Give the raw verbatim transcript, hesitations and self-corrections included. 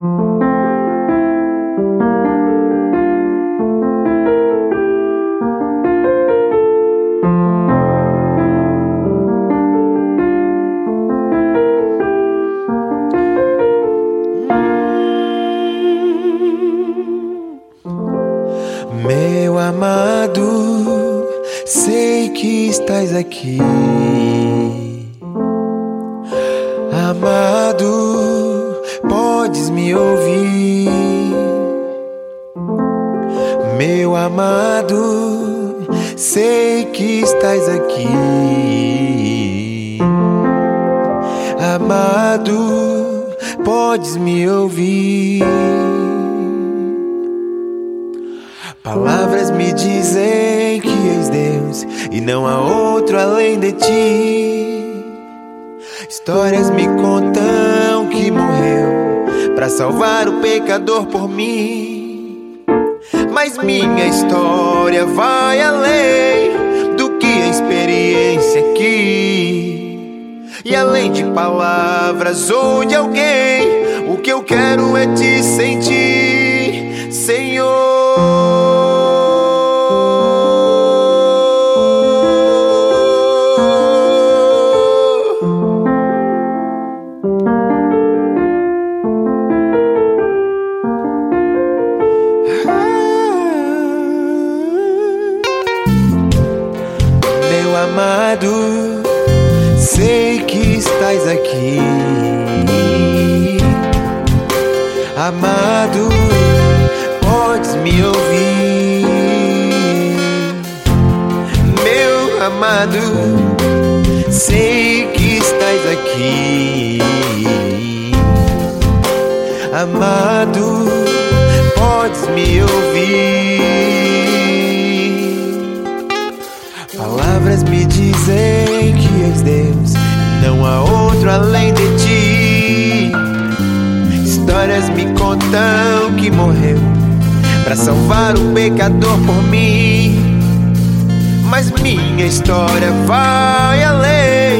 Meu amado, sei que estás aqui. Amado, podes me ouvir. Meu amado, sei que estás aqui. Amado, podes me ouvir. Palavras me dizem que és Deus e não há outro além de ti. Histórias me contam que morreu para salvar o pecador por mim. Mas minha história vai além do que a experiência aqui. E além de palavras ou de alguém, o que eu quero é te sentir, Senhor. Meu amado, sei que estás aqui. Amado, podes me ouvir. Meu amado, sei que estás aqui. Amado, podes me ouvir. Palavras me dizem que és Deus, não há outro além de ti. Histórias me contam que morreu para salvar o pecador por mim. Mas minha história vai além